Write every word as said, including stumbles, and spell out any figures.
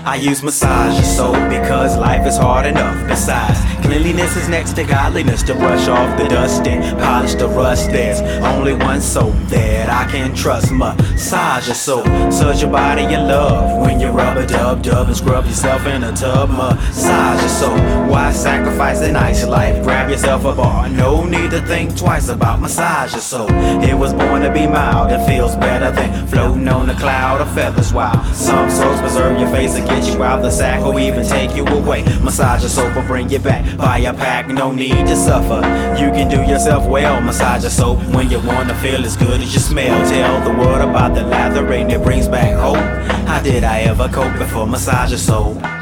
I use massage soap because life is hard enough. Besides, cleanliness is next to godliness. To brush off the dust and polish the rust, there's only one soap that I can trust. Massage soap, surge your body in love. When you rub a dub dub and scrub yourself in a tub. Massage soap, why sacrifice a nice life? Grab yourself a bar, no need to think twice about massage soap. It was born to be mild, it feels better than floating on a cloud of feathers. While some soaps preserve your face and get you out the sack, or even take you away. Massage soap will bring you back. Buy a pack, no need to suffer. You can do yourself well. Massage soap when you wanna feel as good as you smell. Tell the world about the lather and it brings back hope. How did I ever cope before massage soap?